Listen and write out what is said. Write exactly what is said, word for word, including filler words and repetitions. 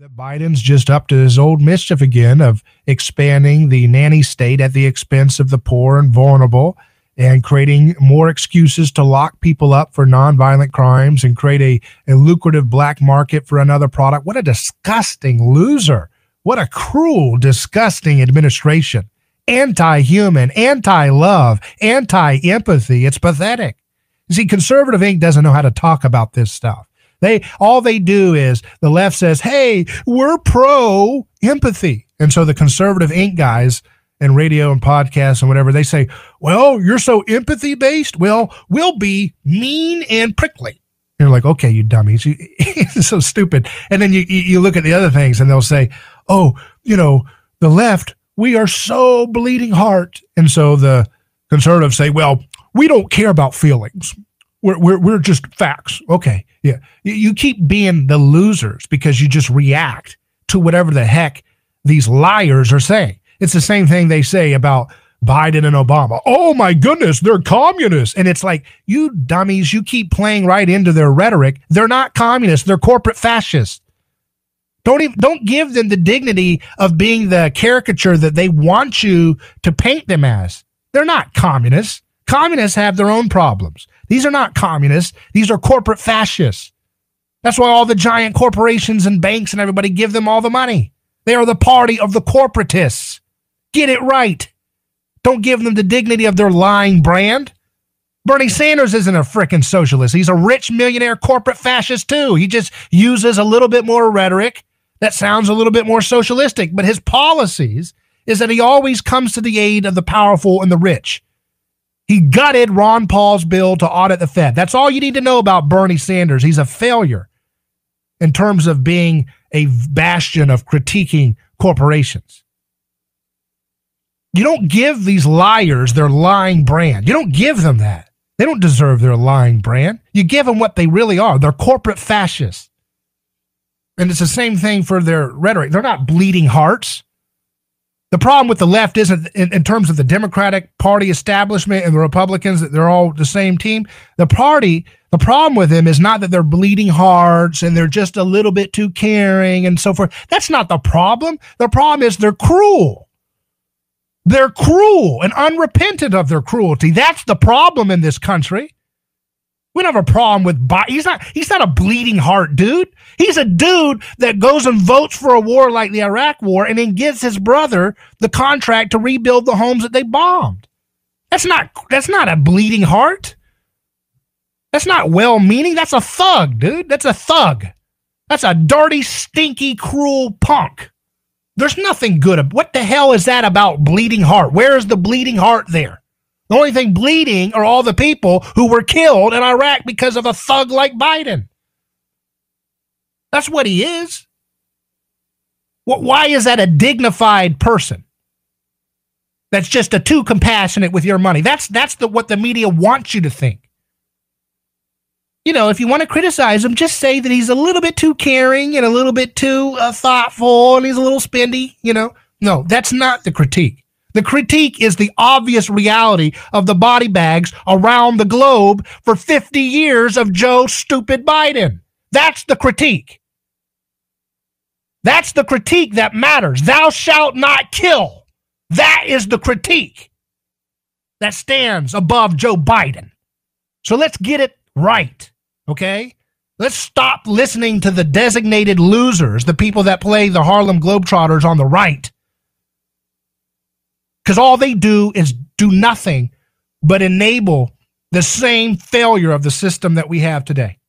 that Biden's just up to his old mischief again of expanding the nanny state at the expense of the poor and vulnerable and creating more excuses to lock people up for nonviolent crimes and create a, a lucrative black market for another product. What a disgusting loser. What a cruel, disgusting administration. Anti-human, anti-love, anti-empathy. It's pathetic. You see, Conservative Incorporated doesn't know how to talk about this stuff. They all they do is the left says, hey, we're pro empathy. And so the Conservative Incorporated guys in radio and podcasts and whatever, they say, well, you're so empathy based. Well, we'll be mean and prickly. And you're like, okay, you dummies. You, it's so stupid. And then you, you look at the other things and they'll say, oh, you know, the left, we are so bleeding heart. And so the conservatives say, well, we don't care about feelings. We're, we're, we're just facts. Okay. Yeah. You, you keep being the losers because you just react to whatever the heck these liars are saying. It's the same thing they say about Biden and Obama. Oh my goodness, they're communists. And it's like, you dummies, you keep playing right into their rhetoric. They're not communists. They're corporate fascists. Don't even, don't give them the dignity of being the caricature that they want you to paint them as. They're not communists. Communists have their own problems. These are not communists. These are corporate fascists. That's why all the giant corporations and banks and everybody give them all the money. They are the party of the corporatists. Get it right. Don't give them the dignity of their lying brand. Bernie Sanders isn't a frickin' socialist. He's a rich millionaire corporate fascist too. He just uses a little bit more rhetoric that sounds a little bit more socialistic, but his policies is that he always comes to the aid of the powerful and the rich. He gutted Ron Paul's bill to audit the Fed. That's all you need to know about Bernie Sanders. He's a failure in terms of being a bastion of critiquing corporations. You don't give these liars their lying brand. You don't give them that. They don't deserve their lying brand. You give them what they really are. They're corporate fascists. And it's the same thing for their rhetoric. They're not bleeding hearts. The problem with the left isn't in, in terms of the Democratic Party establishment and the Republicans, that they're all the same team. The party, the problem with them is not that they're bleeding hearts and they're just a little bit too caring and so forth. That's not the problem. The problem is they're cruel. They're cruel and unrepentant of their cruelty. That's the problem in this country. We don't have a problem with Biden. He's not, he's not a bleeding heart dude. He's a dude that goes and votes for a war like the Iraq War and then gives his brother the contract to rebuild the homes that they bombed. That's not, that's not a bleeding heart. That's not well-meaning. That's a thug, dude. That's a thug. That's a dirty, stinky, cruel punk. There's nothing good. What the hell is that about bleeding heart? Where is the bleeding heart there? The only thing bleeding are all the people who were killed in Iraq because of a thug like Biden. That's what he is. Why is that a dignified person? That's just a too compassionate with your money. That's that's the what the media wants you to think. You know, if you want to criticize him, just say that he's a little bit too caring and a little bit too uh, thoughtful and he's a little spendy, you know. No, that's not the critique. The critique is the obvious reality of the body bags around the globe for fifty years of Joe stupid Biden. That's the critique. That's the critique that matters. Thou shalt not kill. That is the critique that stands above Joe Biden. So let's get it right, okay? Let's stop listening to the designated losers, the people that play the Harlem Globetrotters on the right. Because all they do is do nothing but enable the same failure of the system that we have today.